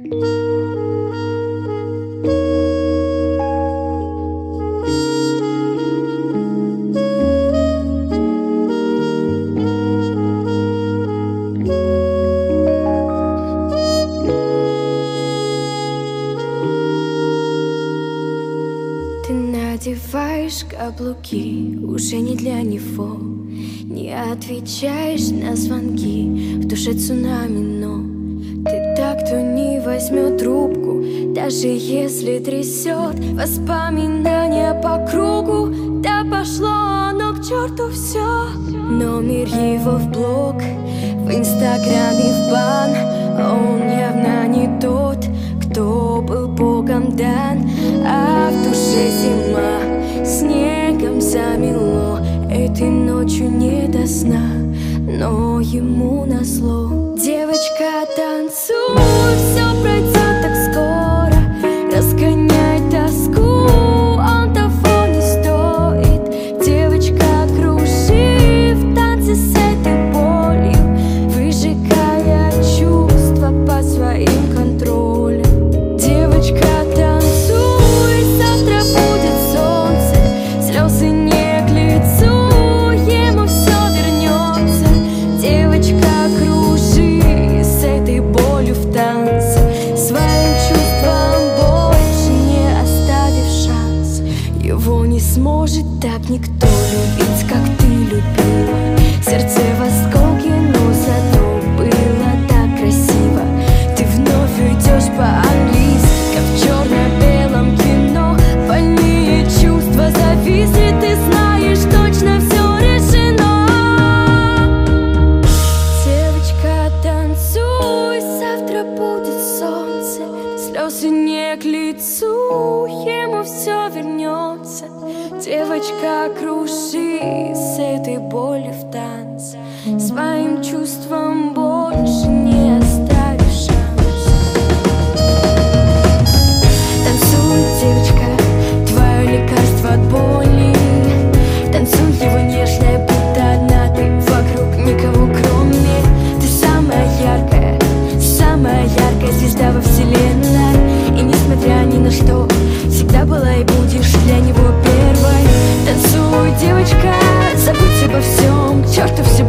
Ты надеваешь каблуки, уже не для него. Не отвечаешь на звонки, в душе цунами, но ты так, кто не возьмет трубку, даже если трясет воспоминания по кругу. Да пошло оно к черту все. Номер его в блог, в инстаграме в бан. Он явно не тот, кто был богом дан. А в душе зима, снегом замело. Этой ночью не до сна, но ему назло. Девочка, танцуй, все пройдет так скоро. Разгоняй тоску, он того не стоит. Девочка, кружи в танце с этой болью, выжигая чувства под своим контролем. Девочка, танцуй, завтра будет солнце, слезы не к лицу, ему все вернется. Девочка, кружи с этой болью в танце, своим чувством больше не оставив шанс. Его не сможет так никто любить, как ты любила. Сердце в осколке, но зато было так красиво. Ты вновь уйдешь по-английски, как в черно-белом кино. Больные чувства зависли, ты знаешь, точно все решено. Девочка, танцуй, завтра будет солнце, слезы не к лицу, ему все вернется. Девочка, кружи с этой болью в танце, своим чувством больше не оставишь шанс. Танцуй, девочка, твое лекарство от боли. Танцуй его нежная, будто одна ты, вокруг никого кроме. Ты самая яркая звезда во вселенной. И несмотря ни на что, всегда была и будешь для него первой. Танцуй, девочка, забудь обо всем, к черту все